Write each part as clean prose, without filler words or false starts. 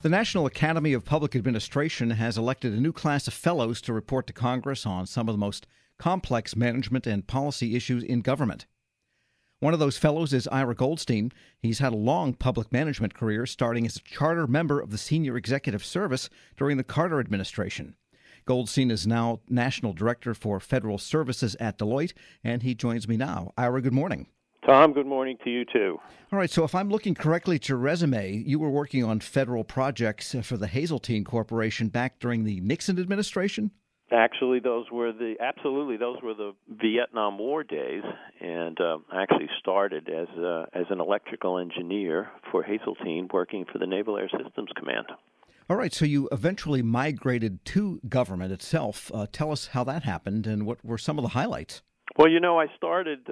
The National Academy of Public Administration has elected a new class of fellows to report to Congress on some of the most complex management and policy issues in government. One of those fellows is Ira Goldstein. He's had a long public management career, starting as a charter member of the Senior Executive Service during the Carter administration. Goldstein is now National Director for Federal Services at Deloitte, and he joins me now. Ira, good morning. Tom, good morning to you, too. All right, so if I'm looking correctly at your resume, you were working on federal projects for the Hazeltine Corporation back during the Nixon administration? Actually, those were the Vietnam War days, and I actually started as an electrical engineer for Hazeltine, working for the Naval Air Systems Command. All right, so you eventually migrated to government itself. Tell us how that happened and what were some of the highlights. Well, I started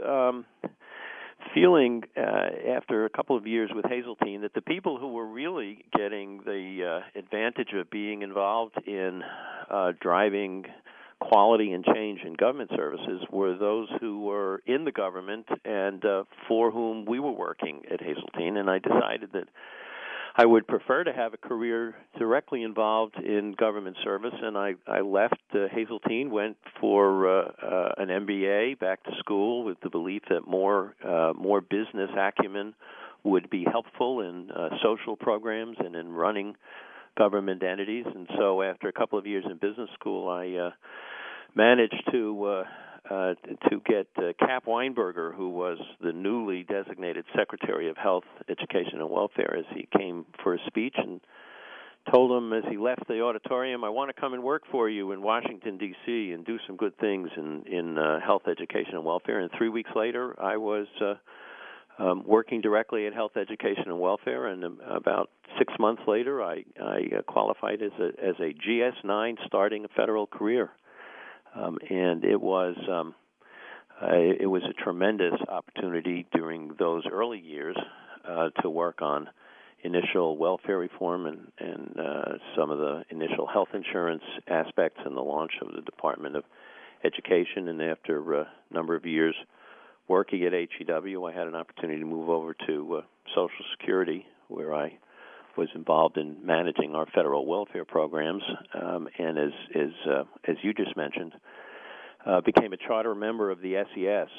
feeling after a couple of years with Hazeltine that the people who were really getting the advantage of being involved in driving quality and change in government services were those who were in the government and for whom we were working at Hazeltine, and I decided that I would prefer to have a career directly involved in government service, and I left Hazeltine, went for an MBA, back to school with the belief that more business acumen would be helpful in social programs and in running government entities. And so after a couple of years in business school, I managed to get Cap Weinberger, who was the newly designated Secretary of Health, Education, and Welfare, as he came for a speech, and told him as he left the auditorium, I want to come and work for you in Washington, D.C., and do some good things in health, education, and welfare. And 3 weeks later, I was working directly at Health, Education, and Welfare, and about 6 months later, I qualified as a GS-9, starting a federal career. And it was a tremendous opportunity during those early years to work on initial welfare reform and some of the initial health insurance aspects and the launch of the Department of Education. And after a number of years working at HEW, I had an opportunity to move over to Social Security, where I was involved in managing our federal welfare programs, and as you just mentioned, became a charter member of the SES.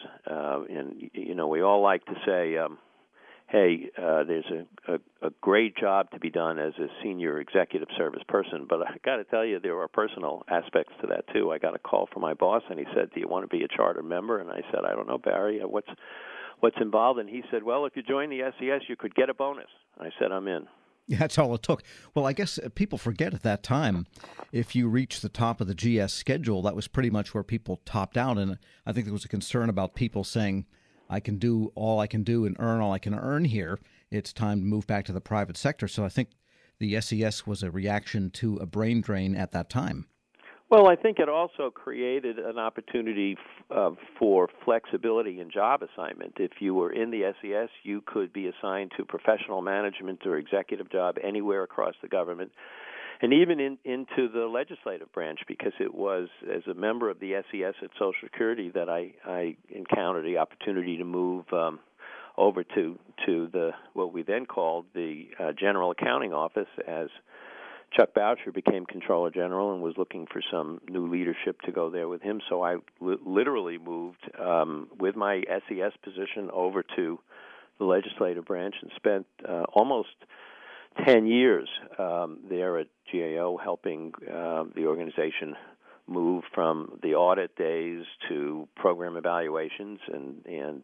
And we all like to say, "Hey, there's a great job to be done as a senior executive service person." But I got to tell you, there are personal aspects to that too. I got a call from my boss, and he said, "Do you want to be a charter member?" And I said, "I don't know, Barry. What's involved?" And he said, "Well, if you join the SES, you could get a bonus." I said, "I'm in." Yeah, that's all it took. Well, I guess people forget at that time, if you reached the top of the GS schedule, that was pretty much where people topped out. And I think there was a concern about people saying, I can do all I can do and earn all I can earn here. It's time to move back to the private sector. So I think the SES was a reaction to a brain drain at that time. Well, I think it also created an opportunity for flexibility in job assignment. If you were in the SES, you could be assigned to professional management or executive job anywhere across the government, and even into the legislative branch, because it was as a member of the SES at Social Security that I encountered the opportunity to move over to the what we then called the General Accounting Office, as Chuck Boucher became Comptroller General and was looking for some new leadership to go there with him. So I literally moved with my SES position over to the legislative branch and spent almost 10 years there at GAO, helping the organization move from the audit days to program evaluations and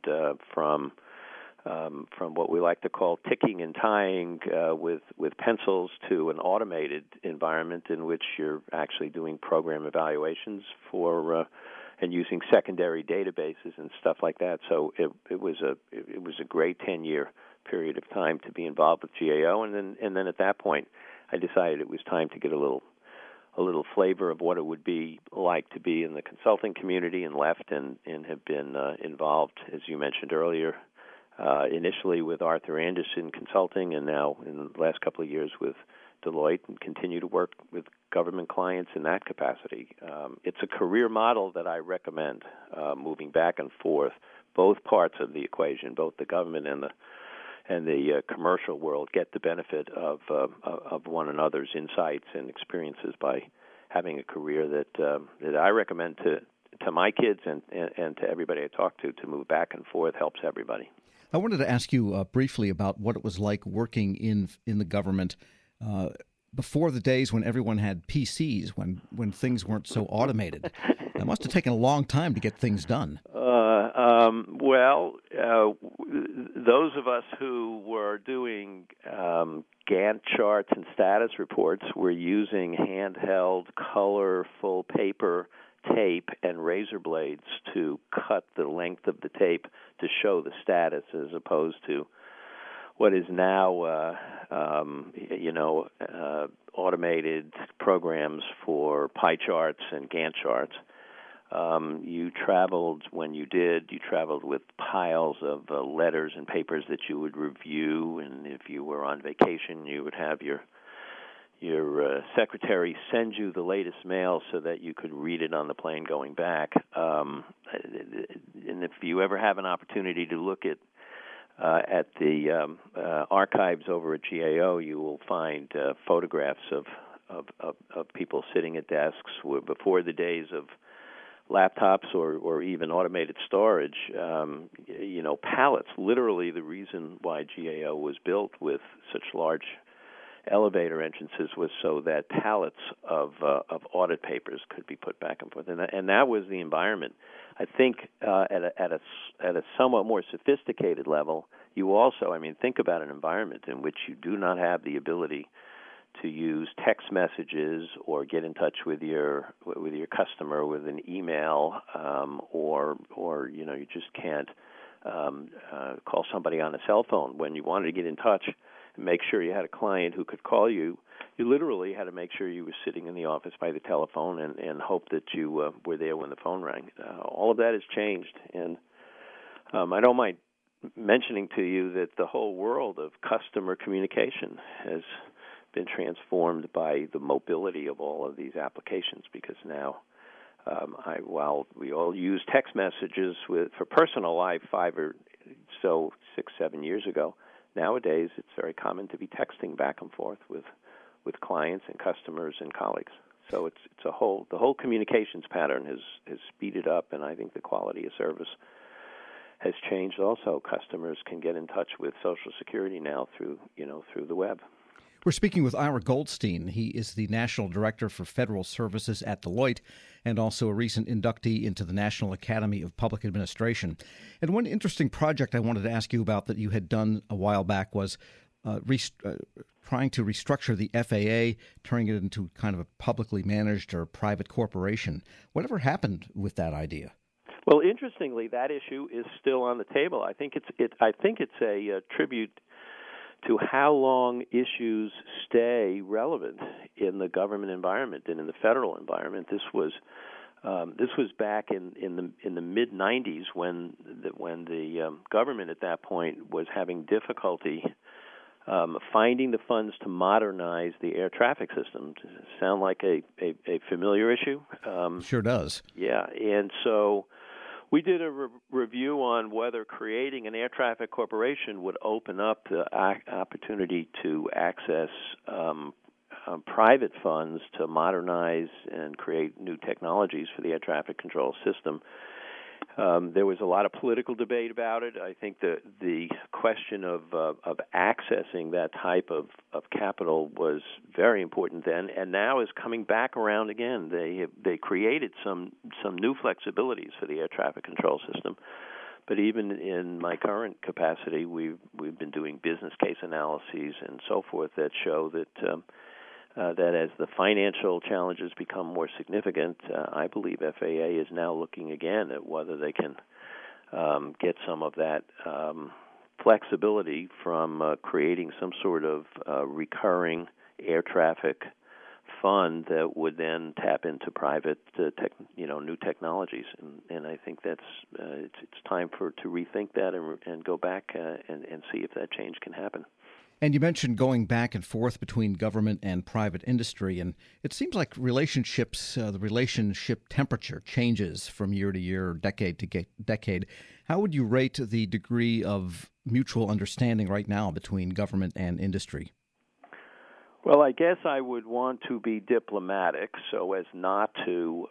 from what we like to call ticking and tying with pencils to an automated environment in which you're actually doing program evaluations for and using secondary databases and stuff like that. So it was a great 10-year period of time to be involved with GAO, and then at that point, I decided it was time to get a little flavor of what it would be like to be in the consulting community, and left and have been involved, as you mentioned earlier, initially with Arthur Andersen Consulting, and now in the last couple of years with Deloitte, and continue to work with government clients in that capacity. It's a career model that I recommend, moving back and forth, both parts of the equation, both the government and the commercial world get the benefit of one another's insights and experiences by having a career that I recommend to my kids and to everybody I talk to move back and forth. Helps everybody. I wanted to ask you briefly about what it was like working in the government before the days when everyone had PCs, when things weren't so automated. It must have taken a long time to get things done. Those of us who were doing Gantt charts and status reports were using handheld, colorful paper tape and razor blades to cut the length of the tape to show the status, as opposed to what is now, automated programs for pie charts and Gantt charts. You traveled with piles of letters and papers that you would review, and if you were on vacation, you would have your secretary send you the latest mail so that you could read it on the plane going back. And if you ever have an opportunity to look at the archives over at GAO, you will find photographs of people sitting at desks before the days of laptops or even automated storage. Pallets. Literally, the reason why GAO was built with such large elevator entrances was so that pallets of audit papers could be put back and forth, and that was the environment. I think at a somewhat more sophisticated level, you also, think about an environment in which you do not have the ability to use text messages or get in touch with your customer with an email, or you just can't call somebody on a cell phone. When you wanted to get in touch and make sure you had a client who could call you, you literally had to make sure you were sitting in the office by the telephone and hope that you were there when the phone rang. All of that has changed, and I don't mind mentioning to you that the whole world of customer communication has been transformed by the mobility of all of these applications, because now, while we all use text messages for personal life 6, 7 years ago, nowadays it's very common to be texting back and forth with clients and customers and colleagues. So it's the whole communications pattern has speeded up, and I think the quality of service has changed also. Customers can get in touch with Social Security now through the web. We're speaking with Ira Goldstein. He is the National Director for Federal Services at Deloitte and also a recent inductee into the National Academy of Public Administration. And one interesting project I wanted to ask you about that you had done a while back was trying to restructure the FAA, turning it into kind of a publicly managed or private corporation. Whatever happened with that idea? Well, interestingly, that issue is still on the table. I think it's a tribute to how long issues stay relevant in the government environment and in the federal environment. This was back in the mid '90s when the government at that point was having difficulty finding the funds to modernize the air traffic system. Does it sound like a familiar issue? Sure does. Yeah, and so we did a review on whether creating an air traffic corporation would open up the opportunity to access private funds to modernize and create new technologies for the air traffic control system. There was a lot of political debate about it. I think the question of accessing that type of capital was very important then, and now is coming back around again. They created some new flexibilities for the air traffic control system. But even in my current capacity, we've been doing business case analyses and so forth that show that as the financial challenges become more significant, I believe FAA is now looking again at whether they can get some of that flexibility from creating some sort of recurring air traffic fund that would then tap into private, new technologies. And I think that's it's time to rethink that and go back and see if that change can happen. And you mentioned going back and forth between government and private industry, and it seems like the relationship temperature changes from year to year, decade to decade. How would you rate the degree of mutual understanding right now between government and industry? Well, I guess I would want to be diplomatic so as not to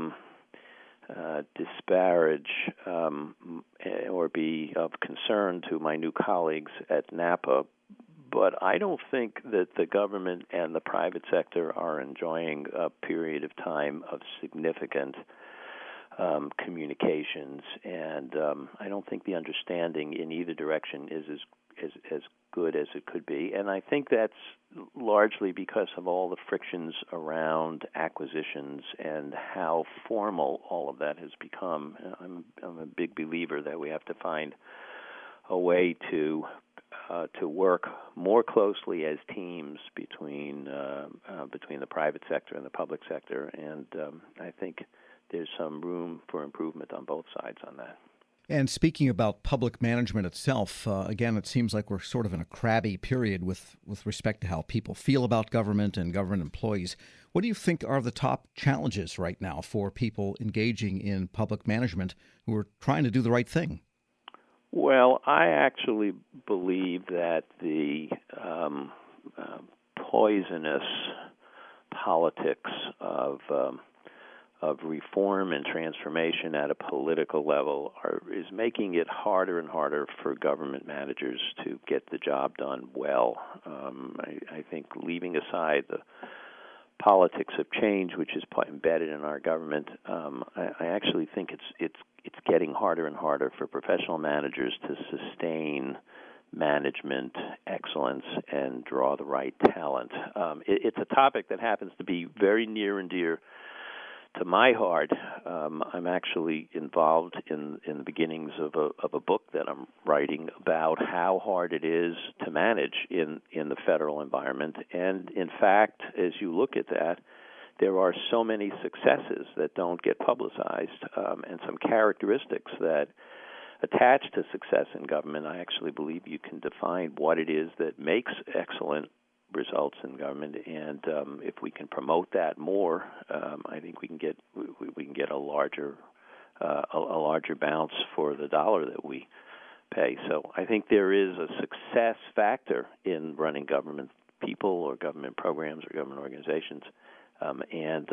disparage or be of concern to my new colleagues at NAPA. But I don't think that the government and the private sector are enjoying a period of time of significant communications, and I don't think the understanding in either direction is as good as it could be. And I think that's largely because of all the frictions around acquisitions and how formal all of that has become. I'm a big believer that we have to find a way to work more closely as teams between the private sector and the public sector, and I think there's some room for improvement on both sides on that. And speaking about public management itself, again, it seems like we're sort of in a crabby period with respect to how people feel about government and government employees. What do you think are the top challenges right now for people engaging in public management who are trying to do the right thing? Well, I actually believe that the poisonous politics of reform and transformation at a political level is making it harder and harder for government managers to get the job done well. I think leaving aside the politics of change, which is embedded in our government, I actually think it's getting harder and harder for professional managers to sustain management excellence and draw the right talent. It's a topic that happens to be very near and dear to my heart. I'm actually involved in the beginnings of a book that I'm writing about how hard it is to manage in the federal environment. And in fact, as you look at that, there are so many successes that don't get publicized, and some characteristics that attach to success in government. I actually believe you can define what it is that makes excellent results in government, and if we can promote that more, I think we can get a larger bounce for the dollar that we pay. So I think there is a success factor in running government people or government programs or government organizations, and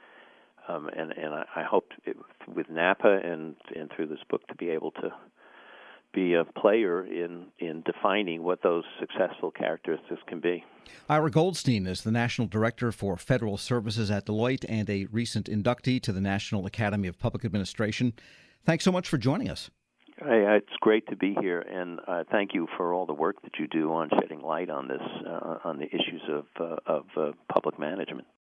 I hope with NAPA and through this book to be able to be a player in defining what those successful characteristics can be. Ira Goldstein is the National Director for Federal Services at Deloitte and a recent inductee to the National Academy of Public Administration. Thanks so much for joining us. Hey, it's great to be here, and thank you for all the work that you do on shedding light on this, on the issues of public management.